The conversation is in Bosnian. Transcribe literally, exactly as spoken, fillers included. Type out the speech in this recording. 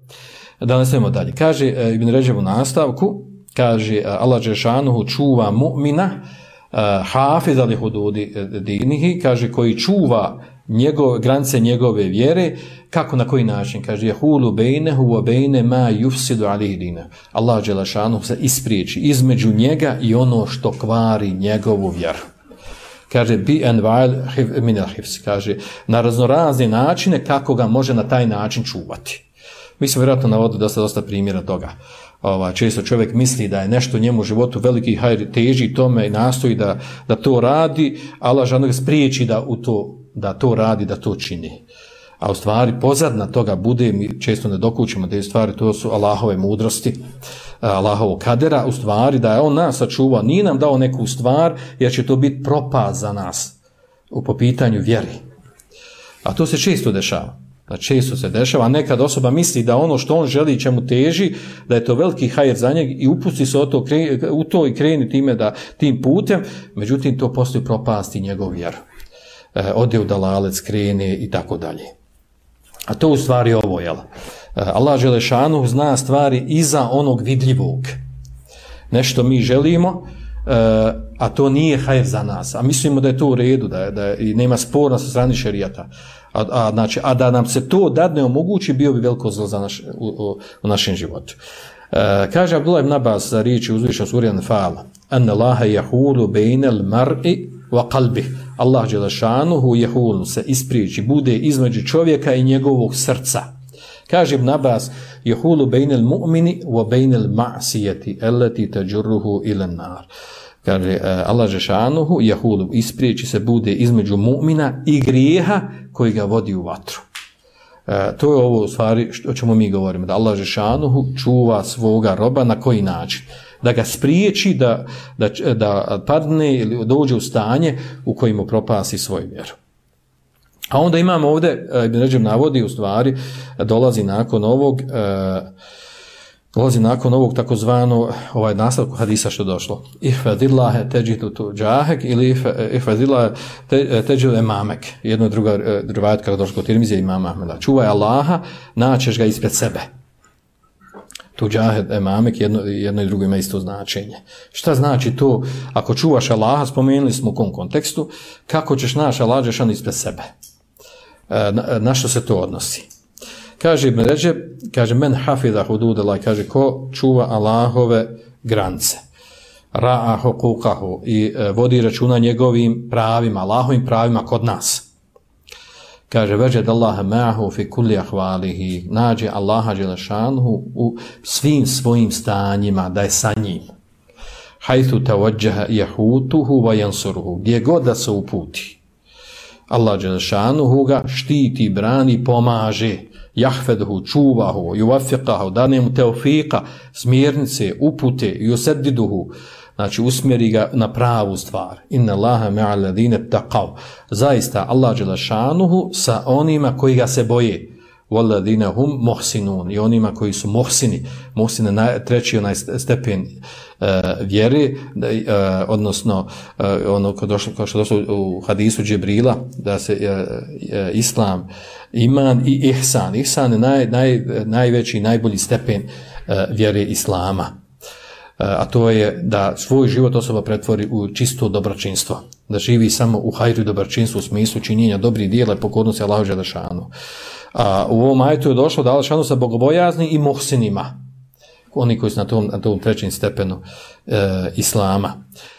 Da nastavimo dalje. Kaže e, Ibn Ređeb u nastavku, kaže Allah dželešanuhu čuva mu'mina uh, hafiz ali hududi dinihi, kaže koji čuva njegov, granice njegove vjere. Kako, na koji način? Kaže jehulu bejnehu wa bejne ma yufsidu alihi dina. Allah dželešanuhu se ispriječi između njega i ono što kvari njegovu vjeru. Kaže bi anwa'il min al-hifz, kaže na raznorazne načine kako ga može na taj način čuvati. Mi smo vjerojatno navodili dosta, dosta primjera toga. Ova, često čovjek misli da je nešto njemu u životu veliki hajr, teži tome i nastoji da, da to radi, Allah žano ga spriječi da, u to, da to radi, da to čini. A u stvari pozadna toga bude, mi često ne dokućimo te stvari, to su Allahove mudrosti, Allahovog kadera, u stvari da je on nas sačuvao, nije nam dao neku stvar, jer će to biti propast za nas u po pitanju vjeri. A to se često dešava. Znači, često se dešava, a nekad osoba misli da ono što on želi, čemu teži, da je to veliki hajr za njeg i upusti se u to, u to i kreni time da, tim putem, međutim to postoji propasti njegov vjeru. E, ode u dalalec, krene i tako dalje. A to u stvari ovo, jel? Allah dželešanu zna stvari iza onog vidljivog. Nešto mi želimo, a to nije hajr za nas. A mislimo da je to u redu, da, je, da je, i nema spora sa strane šerijata. A, a, znači, a da nam se to dadne omogući, bio bi veliko zlo za naš, u, u, u našem životu. E, kaže Abdullah ibn Abbas za riječi uzvišen suri Anfal: Anna Allaha yahulu bejnel mar'i wa qalbi. Allah dželešanuhu yahulu se ispriječi, bude između čovjeka i njegovog srca. Kaže Ibn Abbas: yahulu bejnel mu'mini wa bejnel ma'sijeti allati tajurruhu ila nar. Kaže Allah dželešanuhu yahulu ispriječi se, bude između mu'mina i grijeha koji ga vodi u vatru. E, to je ovo u stvari o čemu mi govorimo, da Allah dželešanuhu čuva svoga roba. Na koji način? Da ga spriječi da, da, da padne ili dođe u stanje u kojem mu propasi svoju vjeru. A onda imamo ovdje, Ibn Ređeb navodi, u stvari dolazi nakon ovog e, dolazi nakon ovog takozvano ovaj nastavku hadisa što došlo. Ihfadillahe teđidu tu džahek ili ihfadillahe teđidu emamek. Jedno i druga rivajat kako došlo kod Tirmizije imama Ahmeda. Čuvaj Allaha, naćeš ga ispred sebe. Tu džahed emamek, jedno, jedno i drugo ima isto značenje. Šta znači to? Ako čuvaš Allaha, spomenuli smo u kom kontekstu, kako ćeš naš Allah dželešanu ispred sebe? Na, na što se to odnosi? Kaže Ibn Ređeb, kaže men hafidha hududallah, kaže ko čuva Allahove granice, ra'a huquqahu, i e, vodi računa njegovim pravima, Allahovim pravima kod nas. Kaže veđed Allaha ma'ahu fi kulli ahvalihi, nađe Allaha dželešanuhu u svim svojim stanjima, da je sa njim. Hajthu tawajjaha yahutuhu wa yansuruhu, gdje god da se uputi, Allah dželešanuhu ga štiti, brani, pomaže. Jahfedhu, čuvahu, yuvafiqahu, dane mu teofika, smjernice, upute, yuseddiduhu, znači usmjeri ga na pravu stvar. Inna Allaha ma'al ladine taqav. Zaista Allah dželešanuhu sa onima koji ga se boje. Walladine hum muhsinun, i onima koji su muhsini. Muhsine na treći onaj stepen uh, vjere, uh, odnosno uh, ono ko došlo, kao što došlo u hadisu Džibrila, da se uh, uh, islam, iman i ihsan. Ihsan je naj, naj, najveći, najbolji stepen uh, vjere islama. Uh, a to je da svoj život osoba pretvori u čisto dobročinstvo. Da živi samo u hajru i dobročinstvu u smislu činjenja dobrih djela i pokornosti Allahu dželešanu. A u ovom ajetu je došlo da Allah dželešanu sa bogobojazni i muhsinima, oni koji su na tom, na tom trećem stepenu e, islama.